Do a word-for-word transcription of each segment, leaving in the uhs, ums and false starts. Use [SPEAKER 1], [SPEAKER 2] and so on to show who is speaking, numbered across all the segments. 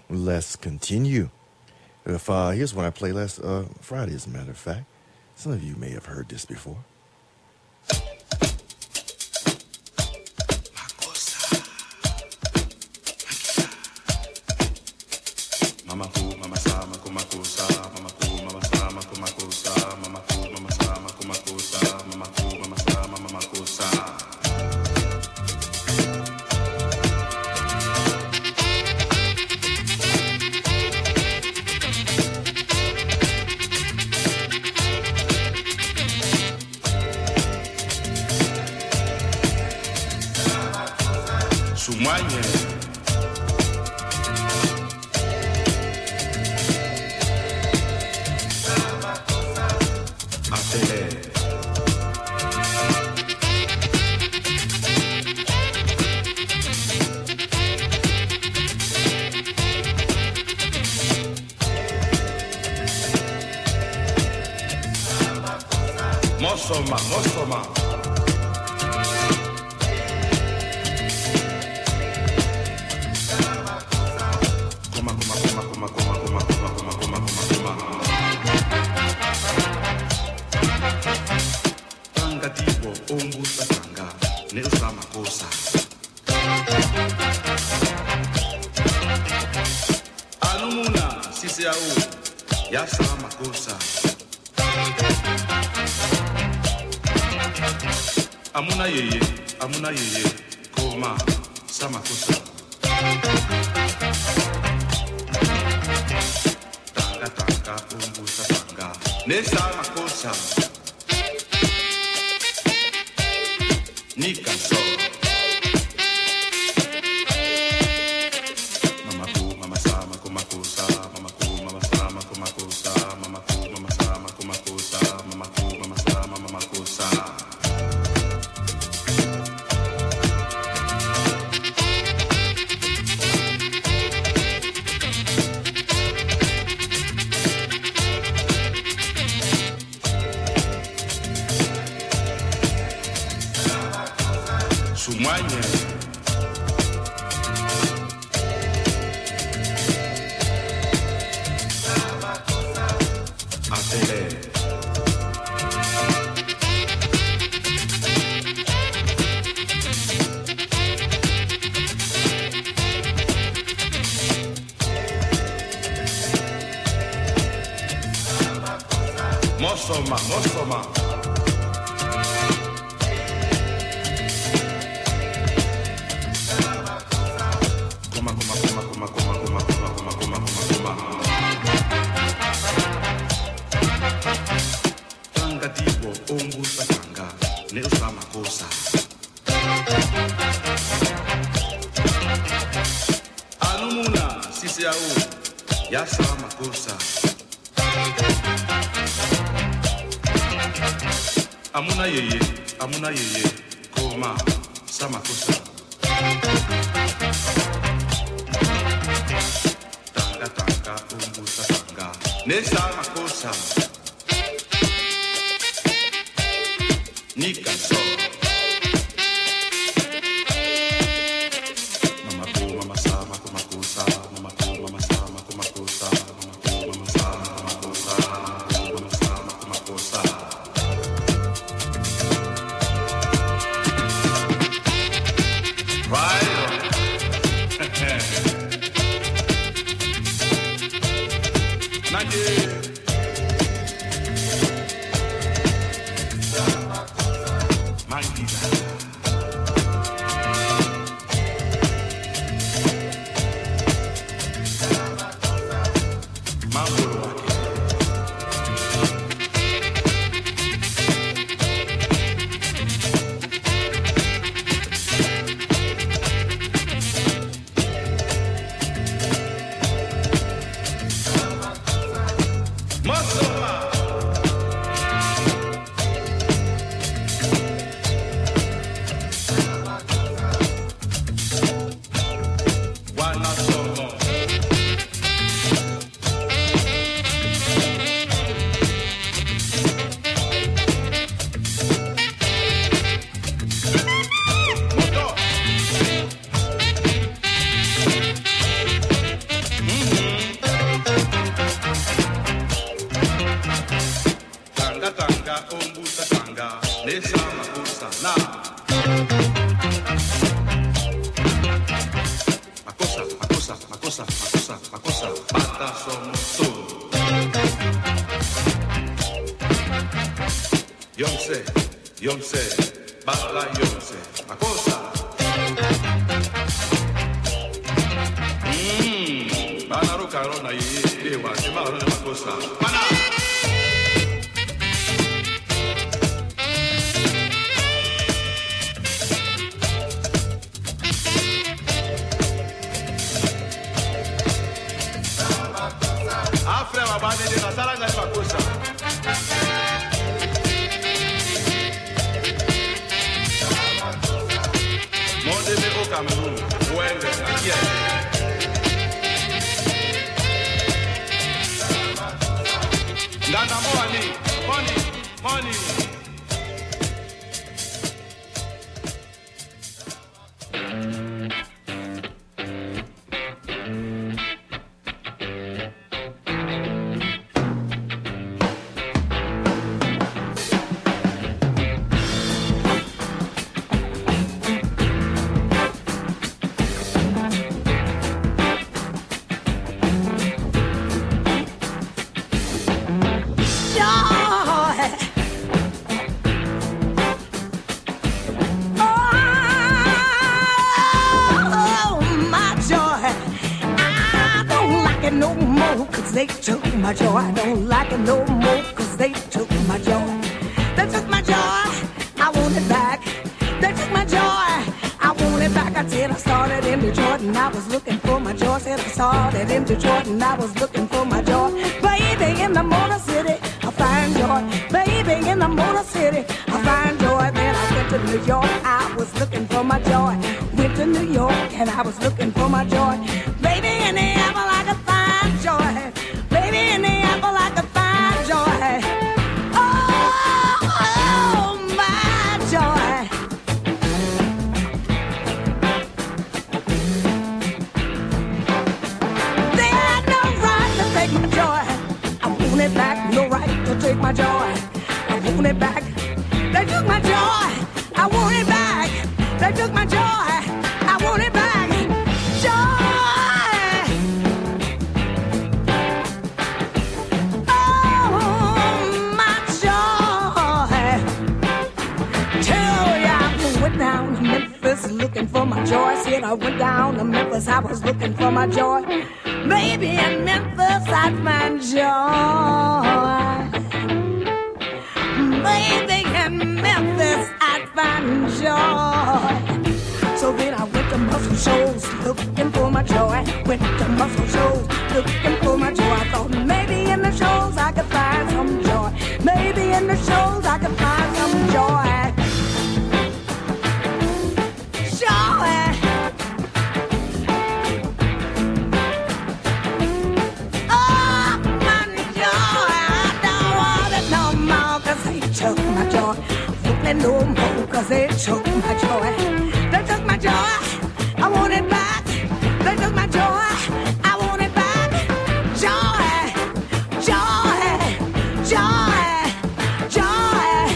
[SPEAKER 1] Let's continue. If uh, Here's one I played last uh, Friday, as a matter of fact. Some of you may have heard this before.
[SPEAKER 2] Mama ku, mama sama, kumakusa, mama ku, mama sama, kumakusa, mama ku, mama sama, kumakusa, mama ku, mama sama, mama kusa. Sumanye. Mosoma, Mosoma. Kuma, kuma, kuma, kuma, kuma, kuma, kuma, kuma, kuma, kuma, kuma. Tanga tipo, umbusa tanga, ne usama kosa. Alumuna, sisi au, ya sama kosa. Amuna yeye, amuna yeye, koma, sama kosa. Tanga tanga, umbusa tanga, ne sama kosa. Ni canso. Mama ku, mama sama, kuma kosa, mama ku, mama sama, kuma kosa, mama ku, mama sama, kuma kosa, mama ku, mama sama, mama kosa. Sumanye. Atele. Mosoma, Mosoma. Kuma, kuma, kuma, kuma, kuma, kuma, kuma, kuma, kuma, kuma, kuma. Tanga tipo, umbusa tanga, ne usama kosa. Alumuna, sisi au, ya sama kosa. Amuna yeye, amuna yeye, koma, sama kosa. Tanga tanga, umbusa tanga, ne sama kosa. Ni canso. Mama ku, mama sama, kuma kosa, mama ku, mama sama, kuma kosa, mama ku, mama sama, kuma kosa, mama ku, mama sama, kuma kosa. Right. Nage. Mangida. Mangolo wake. makosa, makosa, makosa, bata somos todos. Yonse, Yonse, bala Yonse, makosa. Mmm, bana ruka rona yi, ewa, sema rona makosa. Bana! Afre mabane de nasara ngani makosa. Monde me au Cameroun, Wende, Akia. Ngana money, money, money.
[SPEAKER 3] They took my joy. I don't like it no more, cause they took my joy. They took my joy, I want it back. They took my joy, I want it back. I said I started in Detroit and I was looking for my joy. Said I started in Detroit and I was looking for my joy. Baby, in the Motor City, I find joy. Baby, in the Motor City, I find joy. Then I went to New York, I was looking for my joy. Went to New York and I was looking for my joy. Baby, in the apple I could find joy. Baby, in the apple I could find joy. Oh, oh, my joy. They had no right to take my joy. I want it back, no right to take my joy. I want it back. They took my joy. I want it back. They took my joy. I want it back. Joy. Looking for my joy. Said I went down to Memphis, I was looking for my joy. Maybe in Memphis I'd find joy. Maybe in Memphis I'd find joy. So then I went to Muscle Shoals looking for my joy. Went to Muscle Shoals looking for my joy. I thought maybe in the shows I could find some joy. Maybe in the shows I could find some joy. No more, cause they took my joy. They took my joy, I want it back. They took my joy, I want it back. Joy, joy, joy, joy.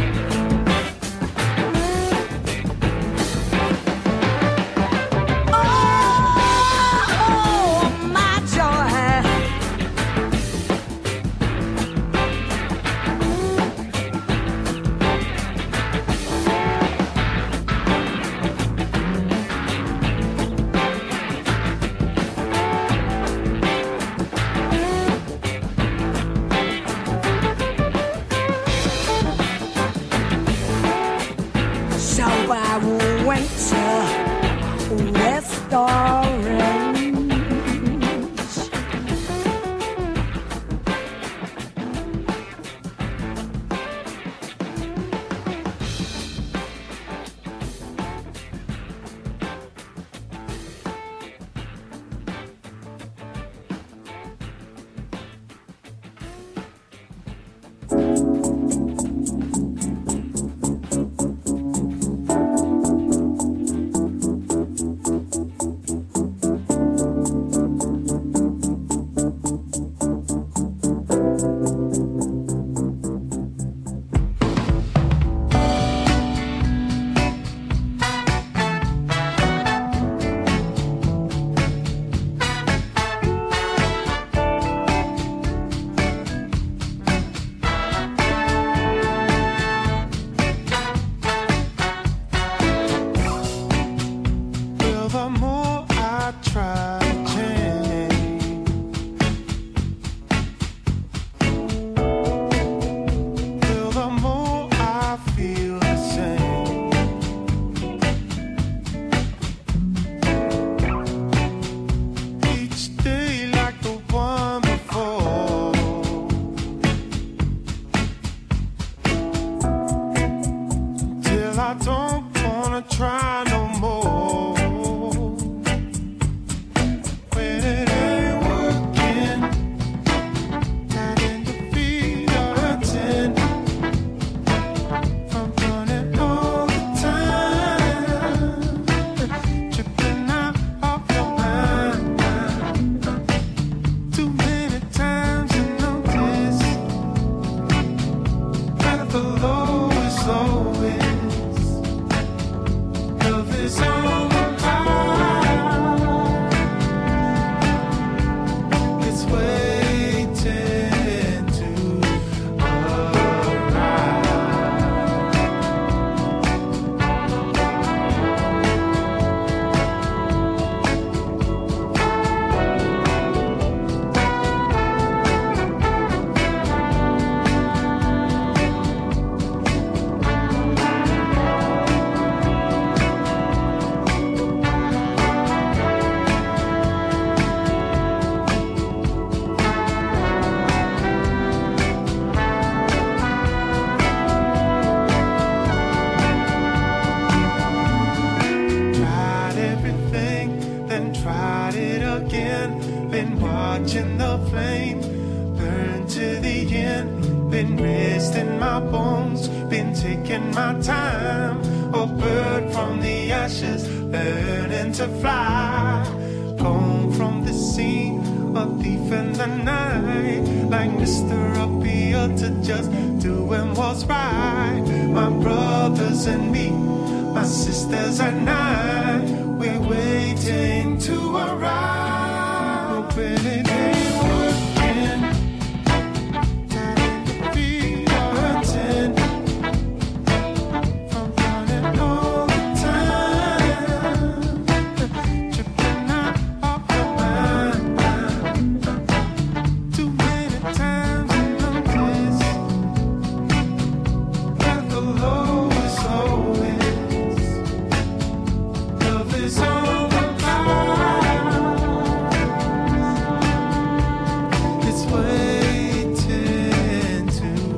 [SPEAKER 3] Oh, my joy.
[SPEAKER 4] been watching the flame burn to the end, been resting my bones, been taking my time. A bird from the ashes, learning to fly. Gone from the scene, a thief in the night, like Mister Appeal to just doing what's right. My brothers and me, my sisters and I, we're waiting to arrive. Hoping it ain't working, that it be hurting from running all the time, tripping out off the mind. Too many times in the place where the low is always, love is all about. It's waiting to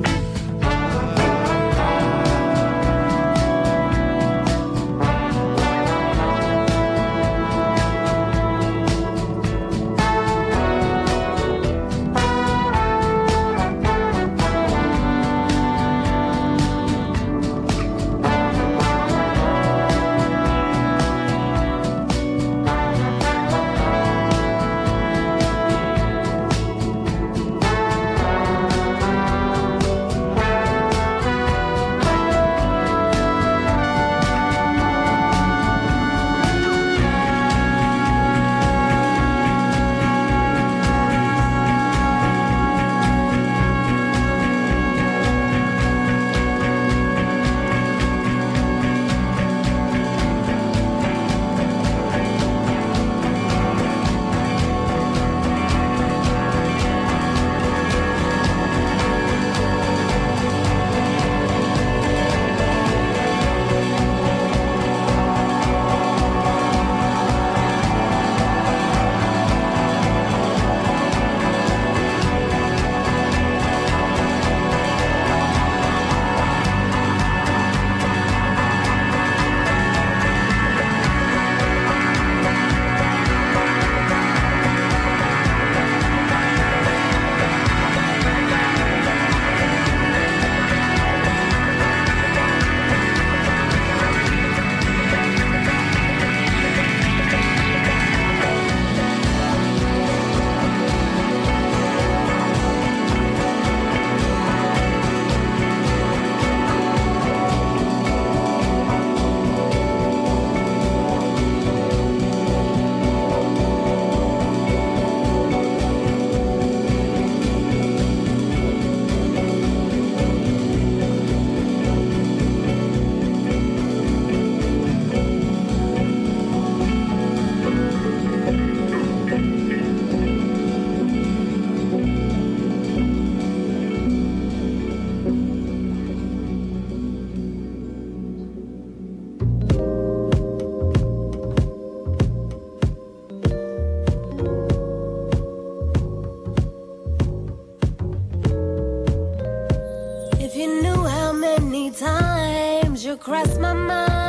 [SPEAKER 5] cross my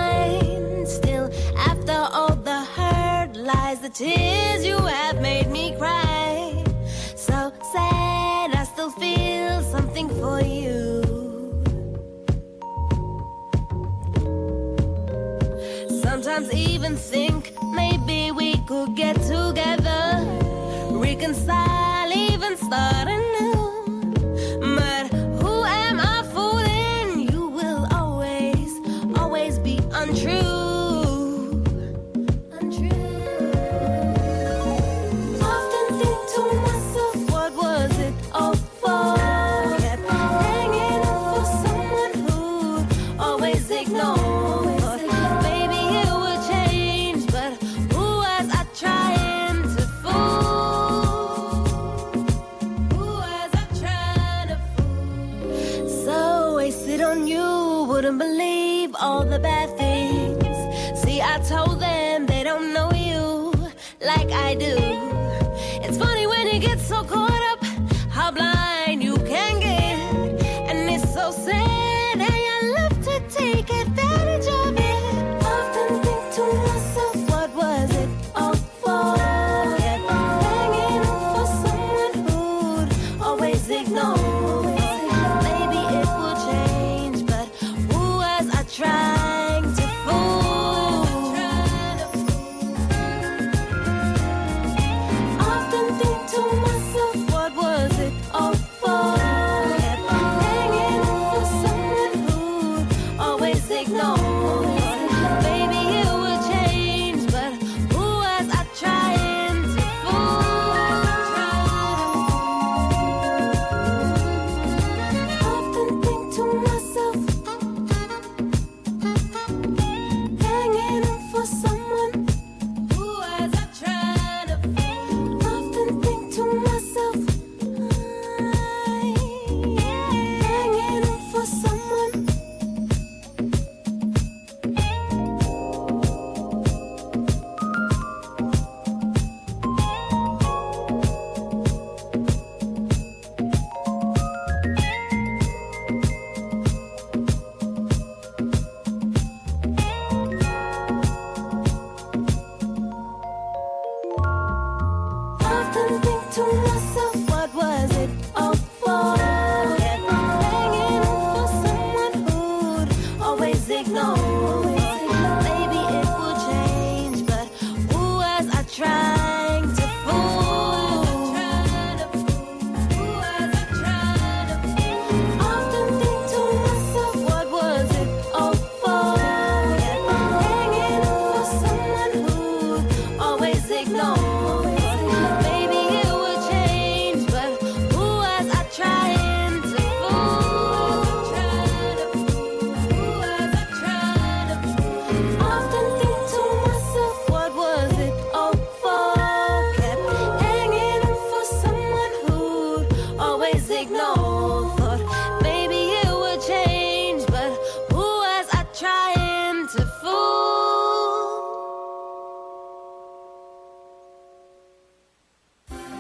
[SPEAKER 5] mind. Still, after all the hurt lies the tears you have made me cry. So sad, I still feel something for you. Sometimes even think maybe we could get together, reconcile, even start anew. But who am I fooling? You will always, always be untrue. Believe all the bad things. See, I told them they don't know you like I do. It's funny when you get so caught up how blind you can get, and it's so sad how you love to take advantage of it. Often think to myself, what was it all for? Kept hanging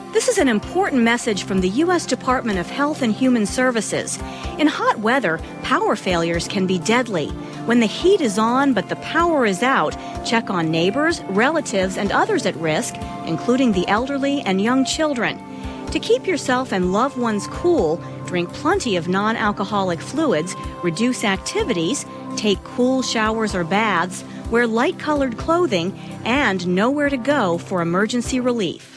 [SPEAKER 6] This is an important message from the U S Department of Health and Human Services. In hot weather, power failures can be deadly. When the heat is on but the power is out, check on neighbors, relatives, and others at risk, including the elderly and young children. To keep yourself and loved ones cool, drink plenty of non-alcoholic fluids, reduce activities, take cool showers or baths, wear light-colored clothing, and know where to go for emergency relief.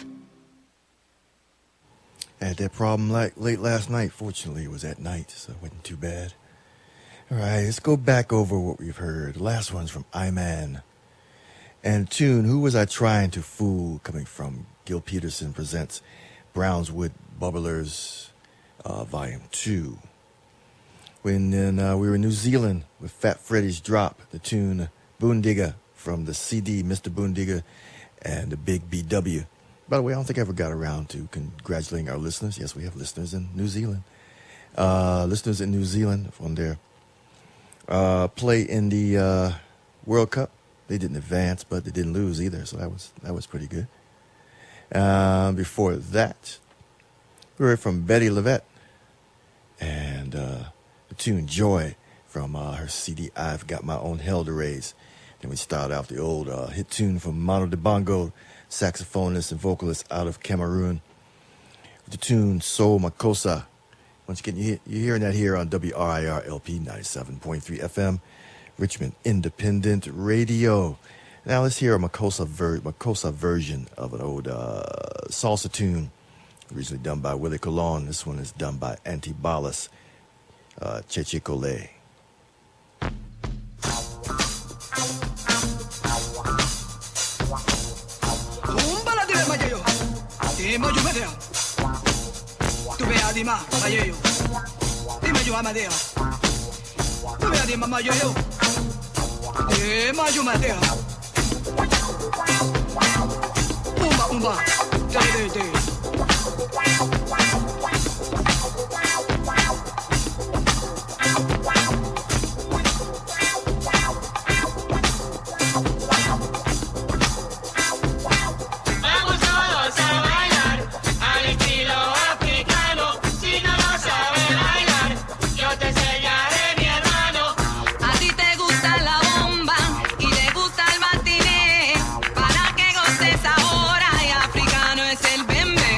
[SPEAKER 1] I had that problem like late last night. Fortunately, it was at night, so it wasn't too bad. All right, let's go back over what we've heard. The last one's from I-Man. And tune, Who Was I Trying to Fool? Coming from Gil Peterson presents Brownswood Bubblers, uh, Volume two. When then, uh, we were in New Zealand with Fat Freddy's Drop, the tune Boondigga from the C D Mister Boondigga and the Big B W. By the way, I don't think I ever got around to congratulating our listeners. Yes, we have listeners in New Zealand. Uh, listeners in New Zealand from their uh, play in the uh, World Cup. They didn't advance, but they didn't lose either, so that was that was pretty good. Uh, before that, we heard from Betty Levette and uh, the tune Joy from uh, her C D I've Got My Own Hell to Raise. Then we started out the old uh, hit tune from Mano Dibango, saxophonist and vocalist out of Cameroon, with the tune Soul Makossa. Once again, you hear, you're hearing that here on W R I R L P ninety-seven point three F M, Richmond Independent Radio. Now let's hear a Makossa, ver- Makossa version of an old uh, salsa tune, originally done by Willie Colon. This one is done by Antibalas, uh, Cheche Cole.
[SPEAKER 7] Amadeo, tu ve a di ma, ma yo, dime yo Amadeo, tu ve a di ma, ma yo, dime yo Amadeo, umba umba, de de de.
[SPEAKER 5] Para que goces ahora y africano es el bembe.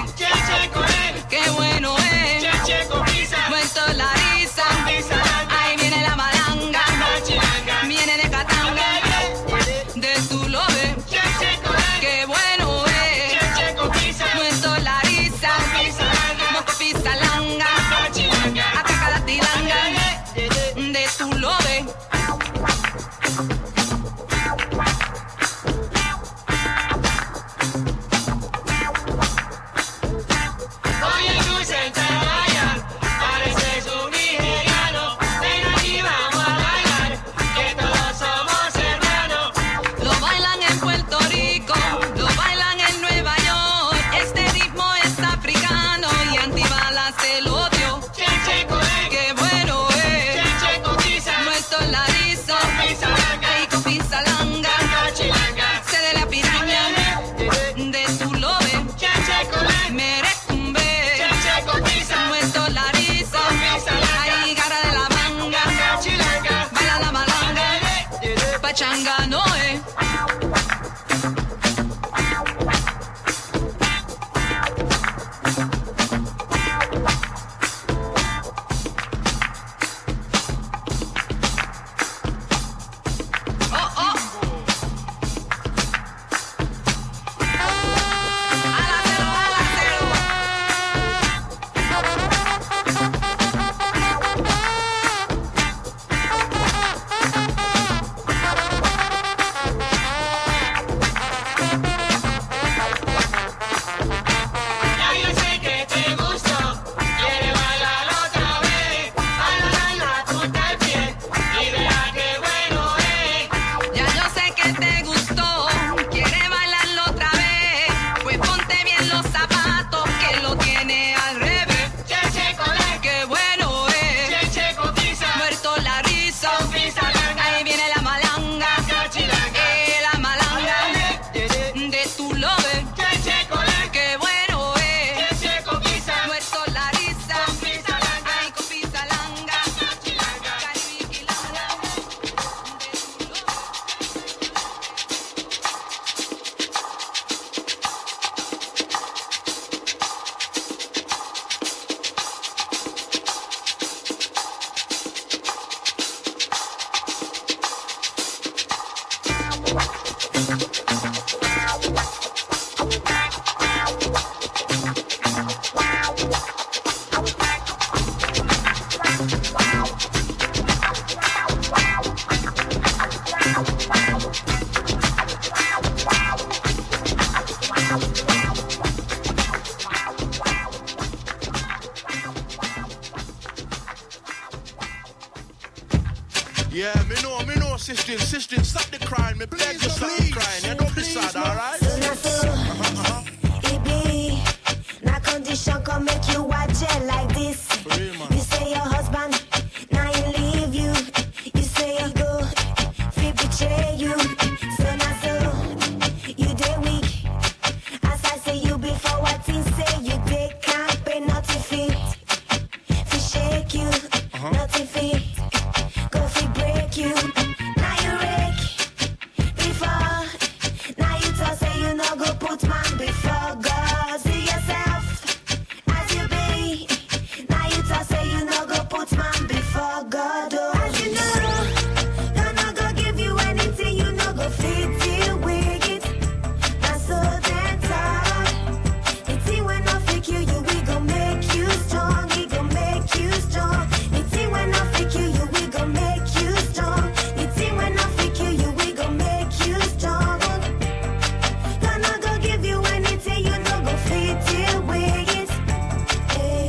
[SPEAKER 8] Yeah, me know, me know, sister, sister, stop the crying. Me beg you, stop the crying. You don't be sad, alright?
[SPEAKER 5] So now so,
[SPEAKER 8] Uh-huh, uh-huh.
[SPEAKER 5] it be, na condition come make you watch it like this.
[SPEAKER 8] For real, man.
[SPEAKER 5] You say your husband, now he leave you. You say he go, he betray you. So now so, you dey weak. As I say you before what he say, you dey can't pay nothing fit. Fi shake you, nothing fit. Go fi break you. Now you rake before. Now you talk say you no go put man before God. See yourself as you be. Now you talk say you no go put man before God. Oh, as you know, God no go give you anything you no go fit deal with it. That's so damn talk. The thing when I fake you, you we gon' make you strong. We gon' make you strong. The thing when I fake you, you we gon' make you strong. The thing when I fake you, you we gon' make you strong. God no go give you anything you no go fit deal with it. Hey.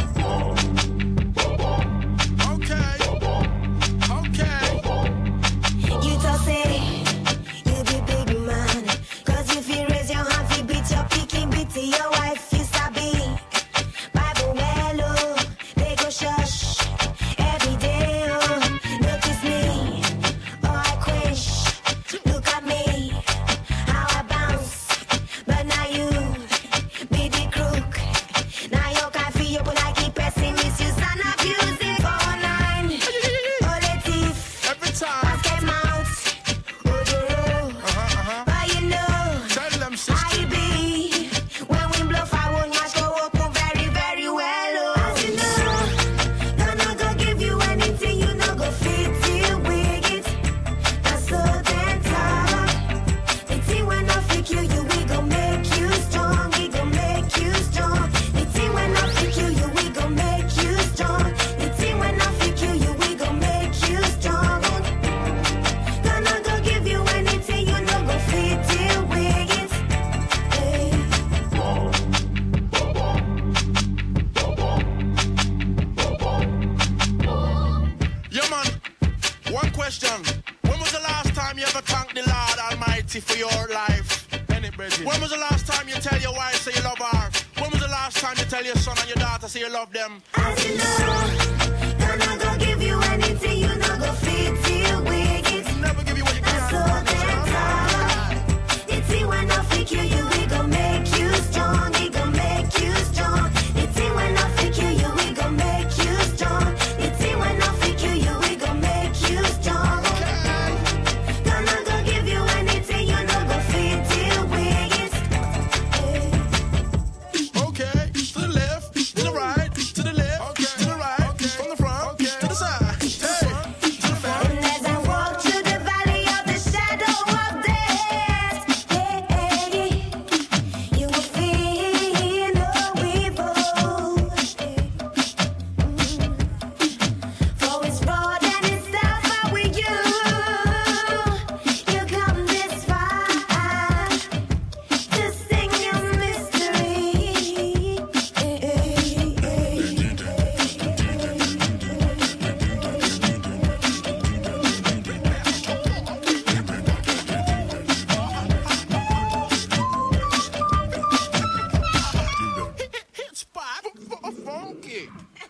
[SPEAKER 8] Okay. Okay.
[SPEAKER 5] You just say you be big man, cause if you raise your hand, you beat your picking, beat your wife, you sabi. Bible well, oh, they go shush every day, oh. Notice me, oh I quench. Look at me, how I bounce. But now you be the crook. Now you can feel you, but I keep pressing, misuse and abuse it. Go online, oh the thief.
[SPEAKER 8] Every time.
[SPEAKER 5] Pass them out, oh the road.
[SPEAKER 8] Uh-huh, uh-huh.
[SPEAKER 5] But you know,
[SPEAKER 8] Tell them,
[SPEAKER 5] I
[SPEAKER 8] sister.
[SPEAKER 5] be when we bluff, I won't match go open very, very well. Oh, as you know, God no go give you anything you no go fit deal with it. That's so damn tough. The thing when I fake you, you we gon' make you strong. We gon' make you strong. The thing when I fake you, you we gon' make you strong. The thing when I fake you, you we gon' make you strong. God no go give you anything you no go fit deal with it. Hey.
[SPEAKER 8] Yeah, man. One question. When was the last time you ever thanked the Lord Almighty for your life? When was the last time you tell your wife say you love her? When was the last time you tell your son and your daughter say you love them?
[SPEAKER 5] As you know, God no go give you anything you no go fit deal with it.
[SPEAKER 8] Never give you what you
[SPEAKER 5] That's so
[SPEAKER 8] can't.
[SPEAKER 5] damn tough. The thing when I fake you, you we gon' make you strong. We gon' make you strong. The thing when I fake you, you we gon' make you strong. The thing when I fake you, you we gon' make you strong. God no go give you anything you no go fit deal with it. Hey.
[SPEAKER 8] Okay, to the left, to the right, to the left, to the right, from the front, to the side. Hey, to the front.
[SPEAKER 5] And as I walk through the valley of the shadow of death, yeah, you will fear no evil. For it's rod and its staff are with you. You come this far to sing your mystery.
[SPEAKER 8] It's spot for funky.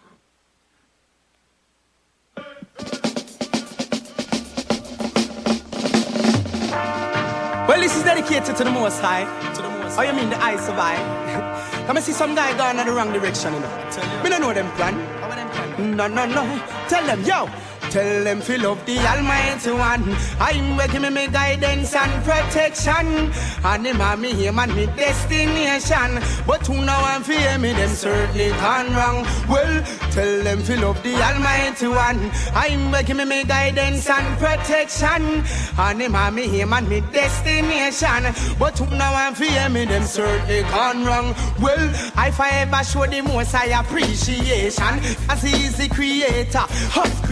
[SPEAKER 9] Well, this is dedicated to the Most High. To the Most High. Oh, you mean the I survive? Come and see some guy going in the wrong direction, you know. Me don't know them plan. No, no, no. Tell them, yo. Tell them fill up the Almighty One. I'm making me, me guidance and protection. And him and me him and me destination. But who now and fear me, them certainly gone wrong. Well, tell them fill up the Almighty One. I'm making me, me guidance and protection. And him and me him and me destination. But who now and fear me, them certainly gone wrong. Well, if I ever show the most I appreciation, as he is the creator of creation.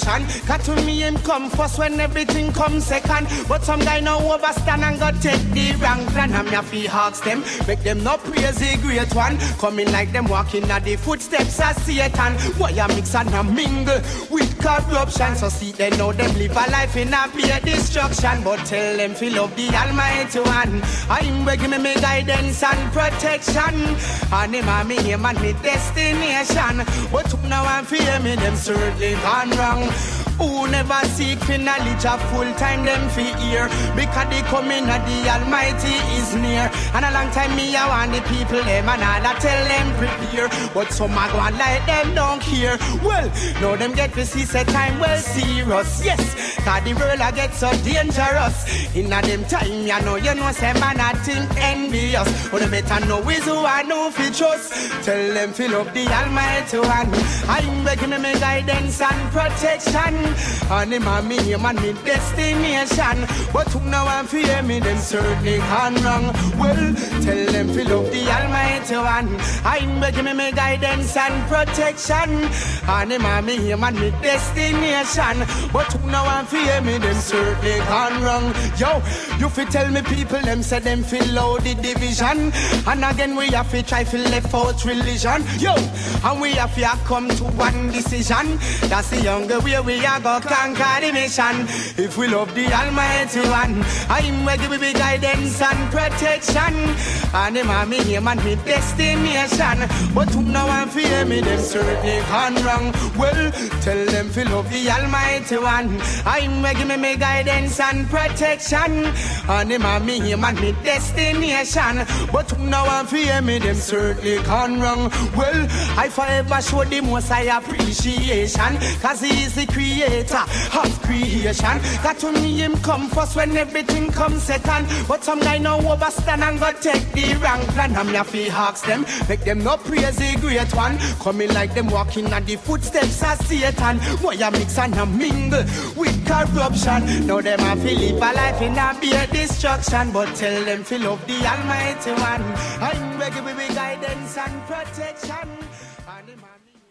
[SPEAKER 9] creation. Cause to me him come first when everything comes second. But some guy now overstand and go take the wrong plan. And me a fi ask them, make them no praise the great one. Coming like them walking at the footsteps of Satan. Why you mix and a mingle with corruption? So see they know them live a life in a pure destruction. But tell them fi love the Almighty One. I'm begging me me guidance and protection. And him and me him and me destination. But now I'm fear me them certainly gone wrong. Who never seek for knowledge of full time them fi hear. Because the coming of the Almighty is near. And a long time me I want the people them and all I tell them prepare. But some a go and like them don't care. Well, now them get to see set time well serious. Yes, cause the world a get so dangerous. In a them time you know you know say man I think envious. But the better know is who I know fi trust. Tell them fill up the Almighty One. I'm begging me me guidance and protection. And him and me him and me destination. But who now and fear me them certainly gone wrong. Well, tell them fill up the Almighty One. I'm begging me me guidance and protection. And him and me him and me destination. But who now and fear me them certainly gone wrong. Yo, you fi tell me people them say them feel out the division. And again we have to try to left out religion. Yo, and we have to come to one decision. That's the younger way we are go conquer the mission. If we love the Almighty One, I'm ready with the guidance and protection. And him and me him and me destination. But who now and fear me them certainly gone wrong. Well, tell them fi love the Almighty One. I'm ready with me guidance and protection. And him and me him and me destination. But who now and fear me them certainly gone wrong. Well, I forever show the most I appreciation. Cause he is the creator of creation. That to me him come first when everything comes second. But some guy now overstand and go take the wrong plan. And me a fi ask them, make them no praise the great one. Coming like them walking at the footsteps of Satan. Why you mix and a mingle with corruption? Now them a fi live a life in a bare destruction. But tell them fi love the Almighty One. I'm begging with me guidance and protection. And him and me.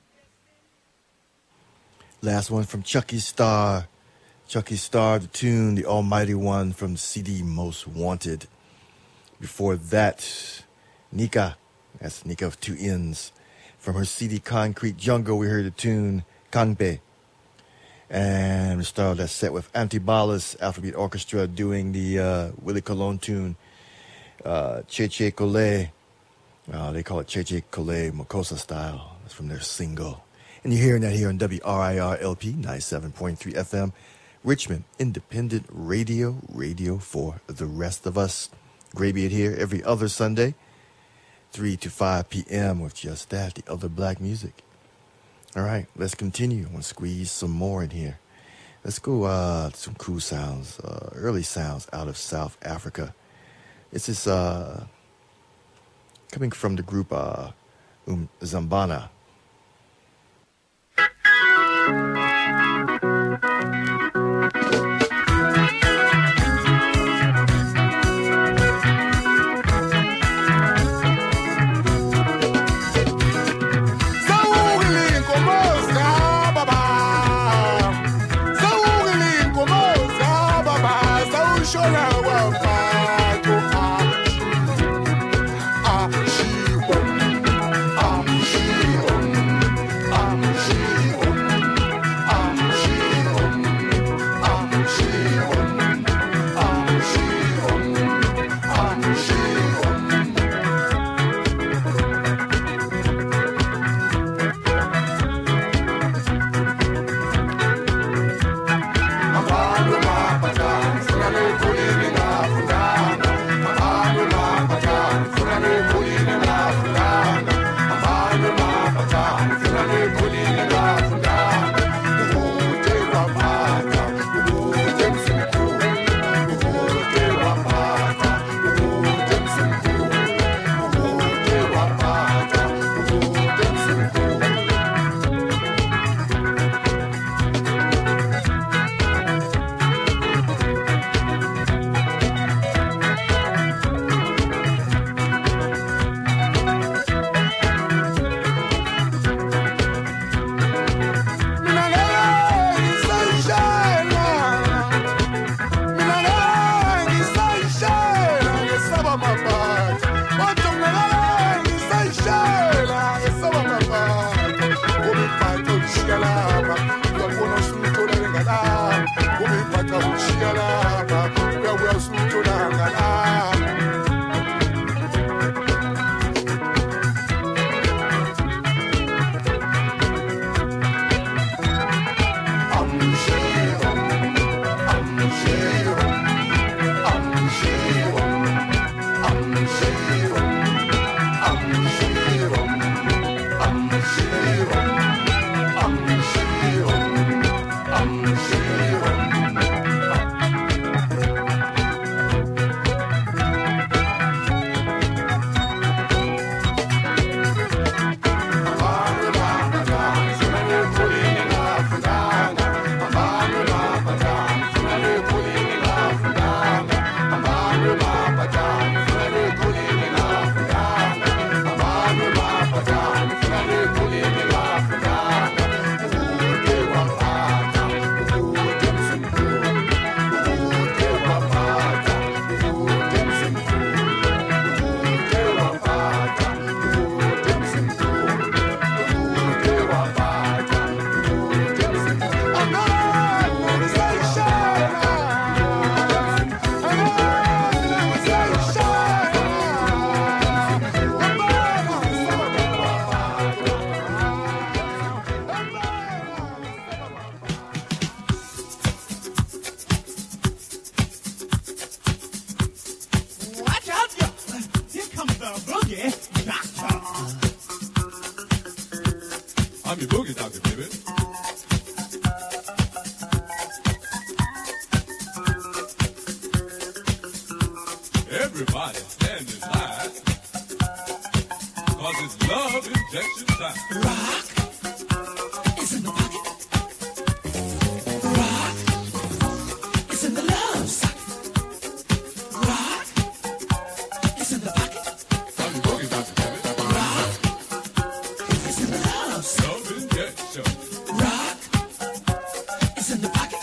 [SPEAKER 1] Last one from Chucky Star. Chucky Star, the tune, The Almighty One from the C D Most Wanted. Before that, Nika, that's Nika of two N's. From her C D Concrete Jungle, we heard the tune, Kangpe. And we started that set with Antibalas Alphabet Orchestra doing the uh, Willie Colon tune, uh, Che Che Cole. Uh, they call it Che Che Cole Mokosa style. That's from their single. And you're hearing that here on W R I R L P ninety-seven point three F M, Richmond Independent Radio, radio for the rest of us. Graybeard here every other Sunday, three to five p.m. with just that, the other black music. All right, let's continue. I want to squeeze some more in here. Let's go uh, to some cool sounds, uh, early sounds out of South Africa. This is uh, coming from the group uh, um, Zambana.
[SPEAKER 10] Ah, she I'm your boogie doctor, baby. Everybody stand in line, cause it's love injection time. Rock is in the pocket. Rock is in the love socket. Rock is in the pocket. I'm your boogie doctor, baby. Rock is in the love socket. Love injection. Rock is in the pocket.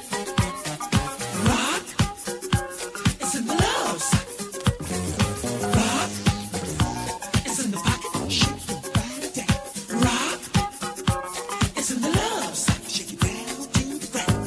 [SPEAKER 10] Rock is in the love socket. Rock is in the pocket. Shake your body down. Rock is in the love socket. Shake it down to the ground.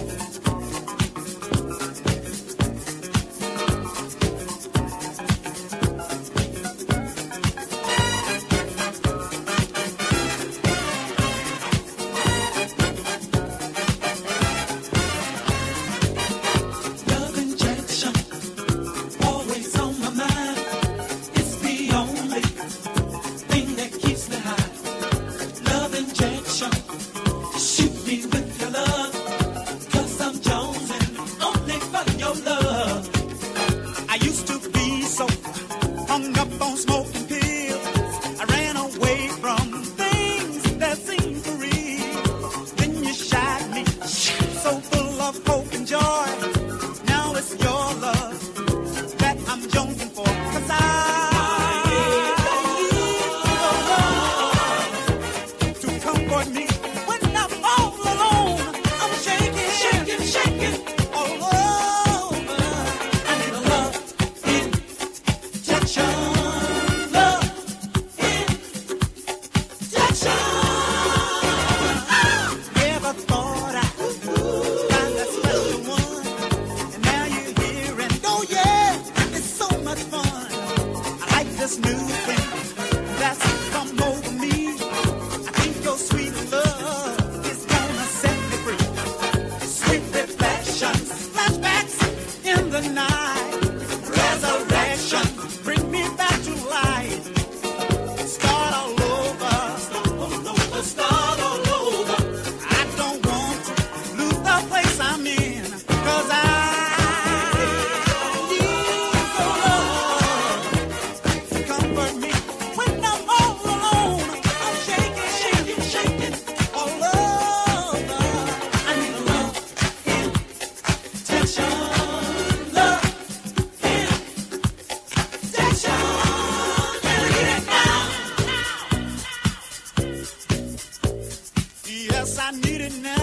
[SPEAKER 10] Love injection, always on my mind. It's the only thing that keeps me high. Love injection, shoot me with your love, cause I'm jonesing only for your love. I used to be so hung up on smoking pills. I ran away from things that seemed for real. Then you shot me, so full of hope and joy. Now it's your love that I'm jonesing for, cause I need to comfort me when I'm all alone. I'm shaking, shaking, shaking all over. I need a love injection, love injection. Never thought I'd find that special one, and now you're here and oh yeah, it's so much fun. I like this new thing that's come over me. I think your sweet love is gonna set me free. Sweet reflections, flashbacks in the night, resurrection, bring me back to life. Start all over, start all over, start all over. I don't want to lose the place I'm in, cause I need your love to comfort me when I'm all alone. I'm shaking, shaking, shaking all over. I need a love injection, love injection. Can I get it now? Yes, I need it now.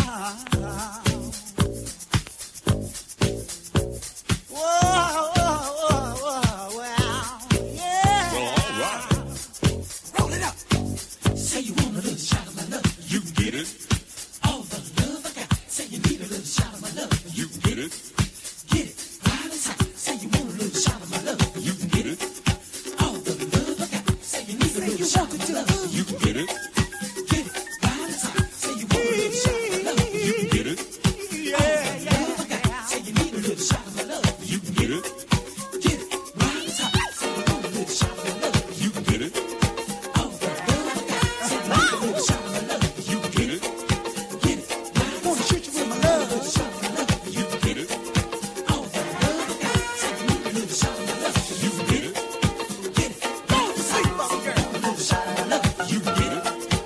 [SPEAKER 10] Whoa, whoa, whoa, whoa, wow. Yeah.
[SPEAKER 8] Well, all right.
[SPEAKER 10] Roll it up. Say you want a little shot of my love.
[SPEAKER 8] You get it.
[SPEAKER 10] All the love I got. Say you need a little shot of my love.
[SPEAKER 8] You get it.
[SPEAKER 10] Get it. Right inside. Say you want a little shot of my love.
[SPEAKER 8] You get it.
[SPEAKER 10] All the love I got. Say you need a little shot of my love.
[SPEAKER 8] You get it.
[SPEAKER 10] Get it. Right inside. Say you want a little shot of my love.
[SPEAKER 8] You get it.
[SPEAKER 10] Yeah, yeah. Say you need a little shot of my love.
[SPEAKER 8] You get it.
[SPEAKER 10] Get it. Right inside. Say you want a little shot of my love.
[SPEAKER 8] You get it.
[SPEAKER 10] All the love I got. Say you need a little shot of my love.
[SPEAKER 8] You get it.
[SPEAKER 10] Get it. Right
[SPEAKER 3] Wanna shoot you with my love.
[SPEAKER 10] shot of my love.
[SPEAKER 8] You get it.
[SPEAKER 10] All the love I got. Say you need a little shot of my love.
[SPEAKER 8] You get it.
[SPEAKER 10] Get it. Right inside. Say you want a little shot of my love.
[SPEAKER 8] You get it.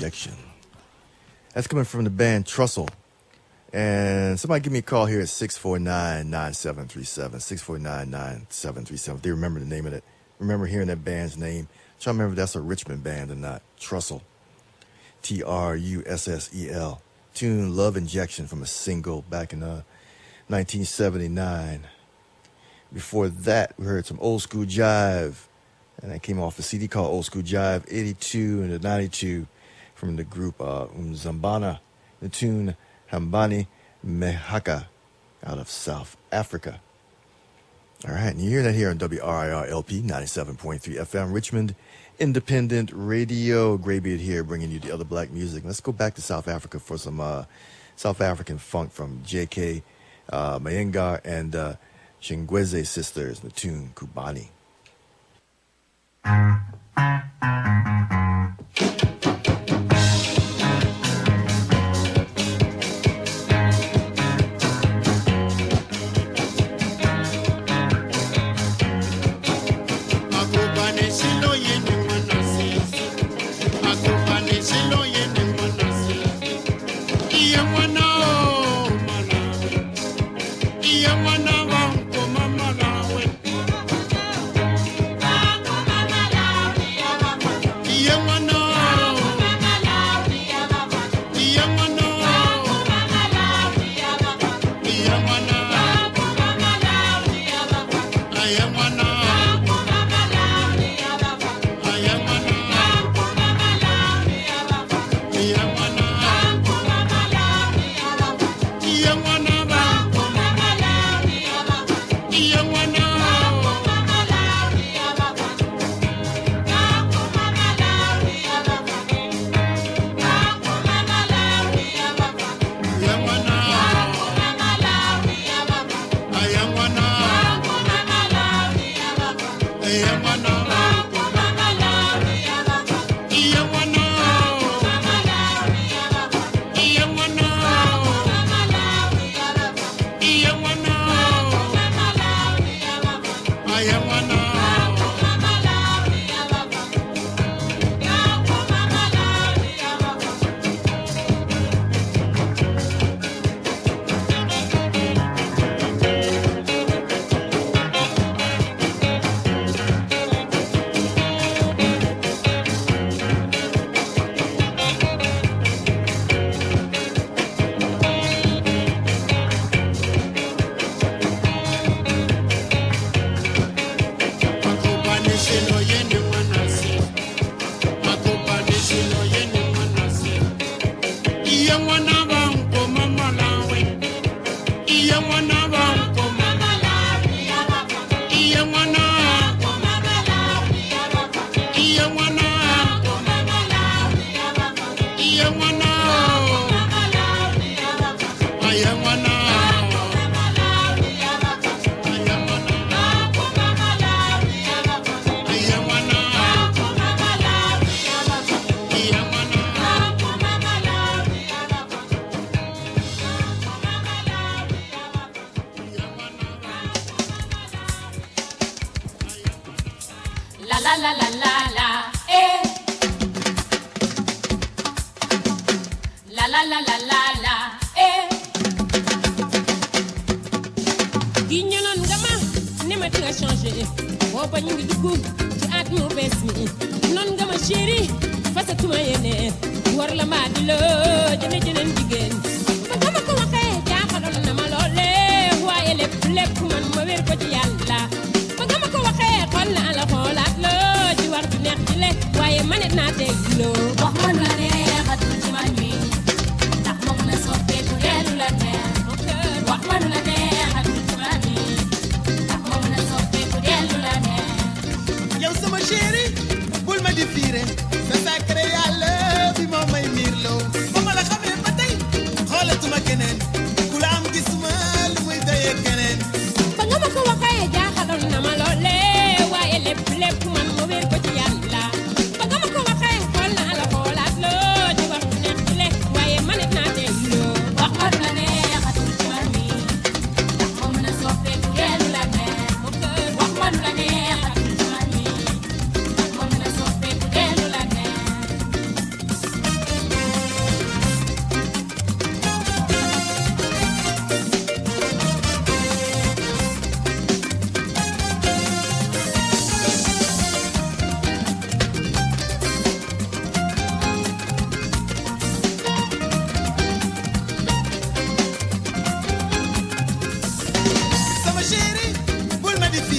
[SPEAKER 1] Injection. That's coming from the band Trussell. And somebody give me a call here at six four nine, nine seven three seven, six four nine, nine seven three seven. If they remember the name of it. Remember hearing that band's name. I'm trying to remember if that's a Richmond band or not. Trussell. T R U S S E L. Tune Love Injection from a single back in uh, nineteen seventy-nine. Before that, we heard some Old School Jive. And that came off a C D called Old School Jive, eighty-two and ninety-two, from the group uh, Umzambana. The tune Hambani Mehaka out of South Africa. All right, and you hear that here on W R I R L P ninety-seven point three F M, Richmond Independent Radio. Greybeard here bringing you the other black music. Let's go back to South Africa for some uh, South African funk from J K uh, Mayengar and uh, Shingweze Sisters, the tune Kubani.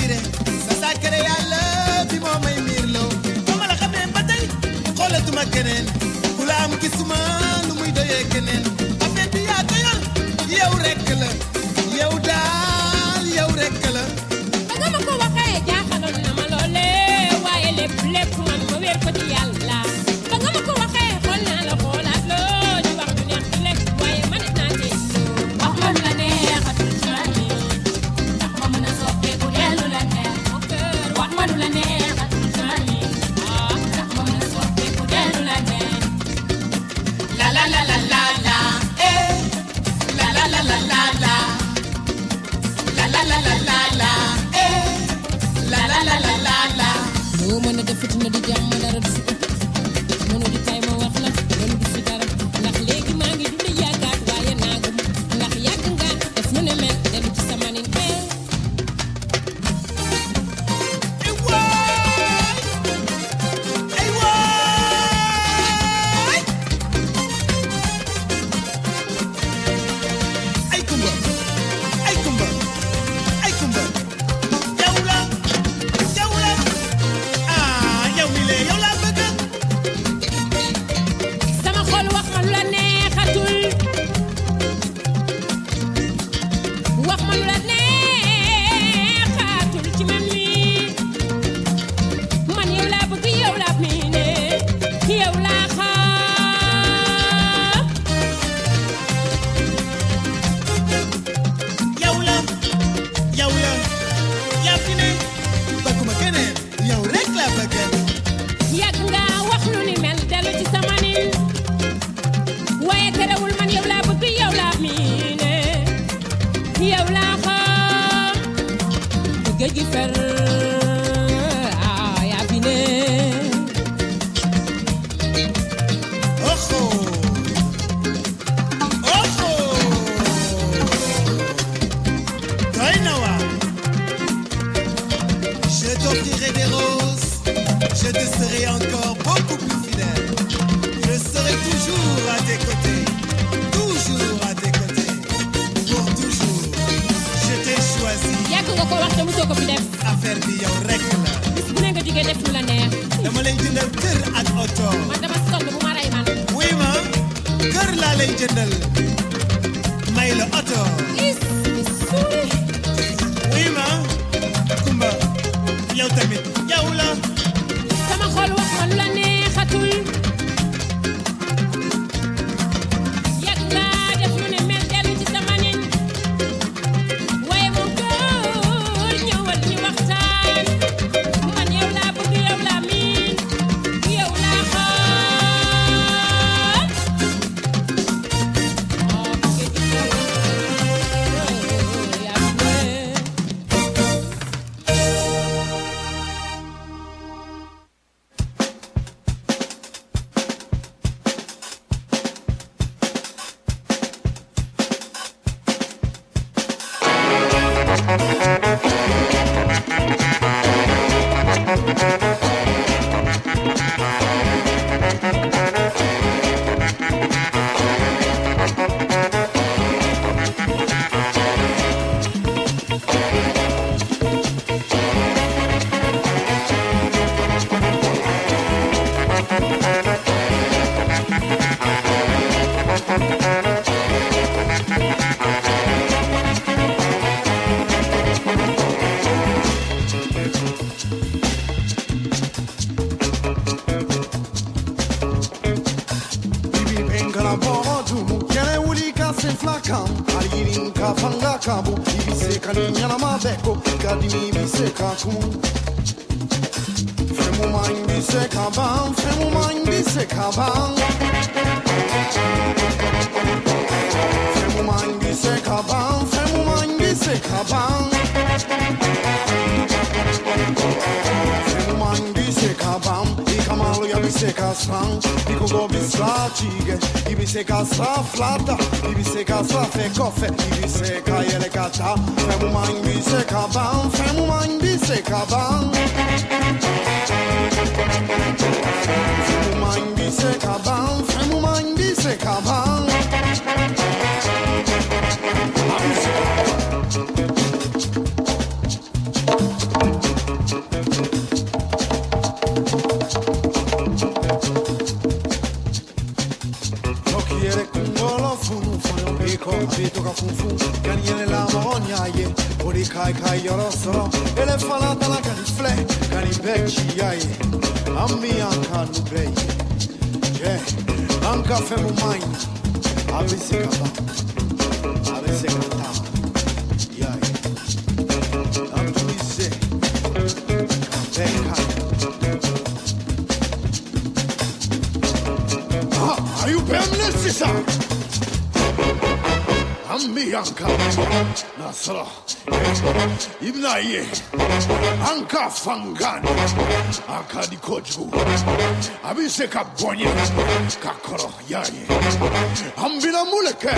[SPEAKER 11] de sa sacré yàlla bi moo may miirloo ba ma la xamee ba tey xoolatuma keneen ku la am gisuma lu muy doyee keneen affaire bi yaa ko yor yow rekk la yow daal yow rekk la
[SPEAKER 12] ba nga ma ko waxee jaaxaloon na ma loole waaye lépp lépp man ma wér ko ci yàlla ba nga ma ko waxee xool naa la xoolaat loo ñu wax du neex di lekk waaye man it naa ci wax man la neexatul ci man mi ndax ma mën a soppeeku dellu la neex wax man la neexatul ci man mi ndax ma mën a soppeeku dellu la neex la la la la la la eh la la la la la la la la la la la la eh la la la la la la moo mën a def fitina di jàmm dara du si ëpp mënu di kay ma wax la loolu du fi dara ndax léegi maa ngi dund yaakaar waaye naa gëm ndax yàgg nga def nu ne mel dellu ci sama nin eh
[SPEAKER 11] ay waay ay waay ay kumba ay kumba ay kumba yow la yow la ah yow mi lee yow laa bëgg
[SPEAKER 12] sama xol wax ma lu la neexatul wax ma lu la neexatul ci man mi man yow laa bëgg yow laa miine yow laa xam
[SPEAKER 11] yow la yow la yaa fi ne bëgguma keneen yow rek laa bëgg
[SPEAKER 12] yàgg nga wax lu ni mel dellu ci sama nin waaye terewul man yow laa bëgg yow laa miine yow laa xam géej gi fer ah yaa fi ne
[SPEAKER 11] oxo oxo doy na waar je t'offrirai des roses je te serai encore beaucoup plus fidèle je serai toujours à tes côtés toujours à tes côtés pour toujours je t'ai choisi
[SPEAKER 12] yàgg nga ko wax te mosoo ko fi def
[SPEAKER 11] affaire bi yow rek la
[SPEAKER 12] bis bu ne nga jigee def lu la neex
[SPEAKER 11] dama lay jëndal kër ak oto
[SPEAKER 12] man dama sonn bu ma rey man
[SPEAKER 11] oui ma kër laa lay jëndal may la oto
[SPEAKER 12] is is suuri
[SPEAKER 11] oui ma kumba yow tamit yow la
[SPEAKER 12] sama xol wax ma lu la neexatul yàgg nga def lu ne mel dellu ci sama nin waaye moom góor ñëwal ñu waxtaan man yow laa bëgg yow laa miin yow laa xam oh géej gi yaa fi ne
[SPEAKER 13] Bibi penkala bobo tumu kele wuli ka se flakam alirin ka fanga kabu ibi se kaninyana mabeko kadimi bi se ka kumu Femu mind bi se ka bang femu mind bi se ka bang Femu mind bi se ka bang femu mind bi se ka bang Femu mind bi se ka bang Ikamalo ya bi se ka sang Iko go bi sa chige Ibi se ka sa flata Ibi se ka sa fe kofe Ibi se ka yele kata Femu mind bi se ka bang Femu mind bi se ka bang Femu mind bi se ka bang Femu mind bi se ka bang Abi se ka bang abito ka funfu kaniele la mogna ye ori kai kai yoro soro ele falata la cani fle cani becci ye ammi anka nu bei je anka femu mai avese kaba avese kata ye antu ise kabeka ah are you permanent Ammi anka nasra ibnaye anka fangan anka di koju abise kabonye kakoro yaye ambila muleke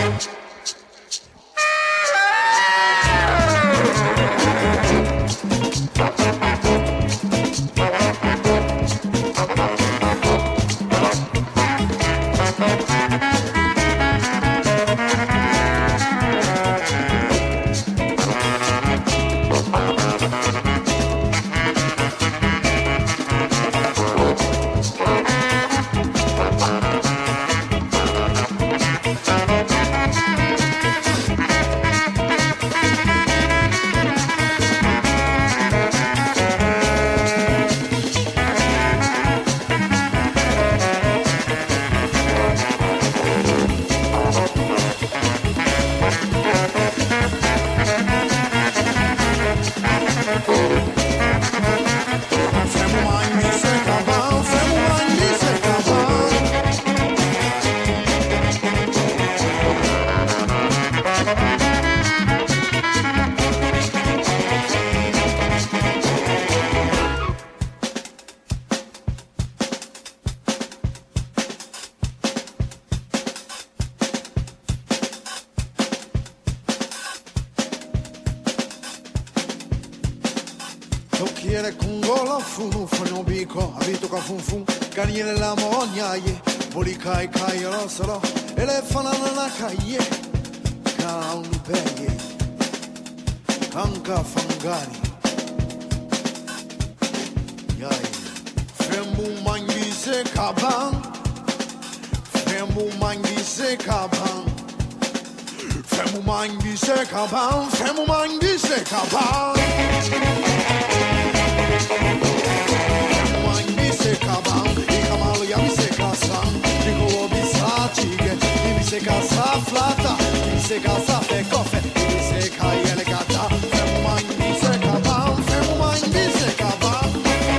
[SPEAKER 13] Quiere congola funu funu biko abito ka funfu kaniele la mogna ye boli kai kai rosolo ele fanana na kai ka un beye anka fangani yai femu mangi se kaban femu mangi se kaban femu mangi se kaban femu mangi se kaban se kaban i kamalo ja mi se kasan nikogo bi sačige i mi se kasa flata i mi se kasa fe kofe i mi se ka elegata femu manj mi se kaban femu manj mi se kaban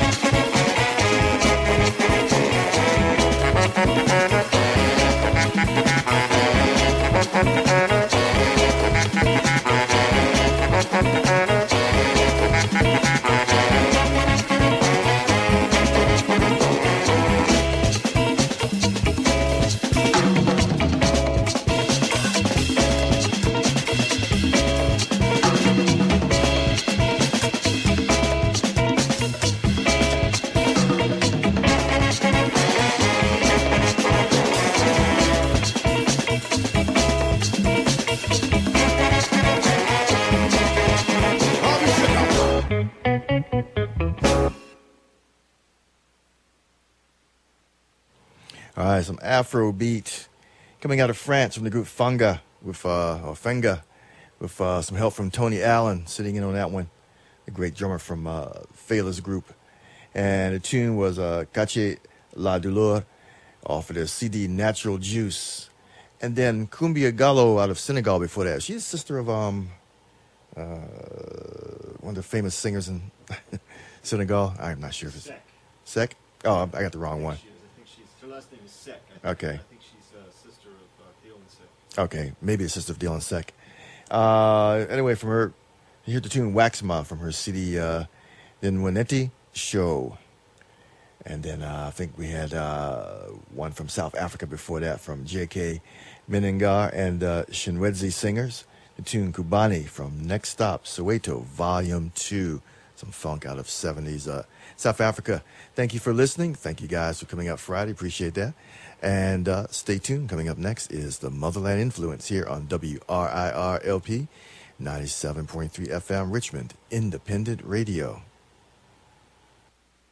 [SPEAKER 1] All right, some Afro beat coming out of France from the group Fanga with uh, or Fenga with uh, some help from Tony Allen sitting in on that one, a great drummer from uh, Fela's group. And the tune was uh, Cache La Douleur off of their C D Natural Juice. And then Kumbia Gallo out of Senegal before that. She's the sister of um, uh, one of the famous singers in Senegal. I'm not sure if it's
[SPEAKER 14] Sek.
[SPEAKER 1] Sek? Oh, I got the wrong one.
[SPEAKER 14] I think she's, her last name is Sek. I think,
[SPEAKER 1] Okay.
[SPEAKER 14] I think she's a sister of uh, Dylan Sek.
[SPEAKER 1] Okay, maybe a sister of Dylan Sek. Uh, anyway, from her, you hear the tune Waxma from her C D uh, Nweneti Show. And then uh, I think we had uh, one from South Africa before that from J K Meningar and uh, Shinwedzi Singers. The tune Kubani from Next Stop, Soweto, Volume two. Some funk out of seventies uh, South Africa. Thank you for listening. Thank you guys for coming out Friday. Appreciate that. And uh, stay tuned. Coming up next is the Motherland Influence here on W R I R L P ninety-seven point three F M Richmond Independent Radio.